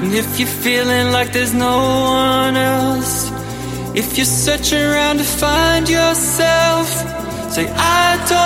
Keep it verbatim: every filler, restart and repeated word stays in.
And if you're feeling like there's no one else, if you're searching around to find yourself, say I don't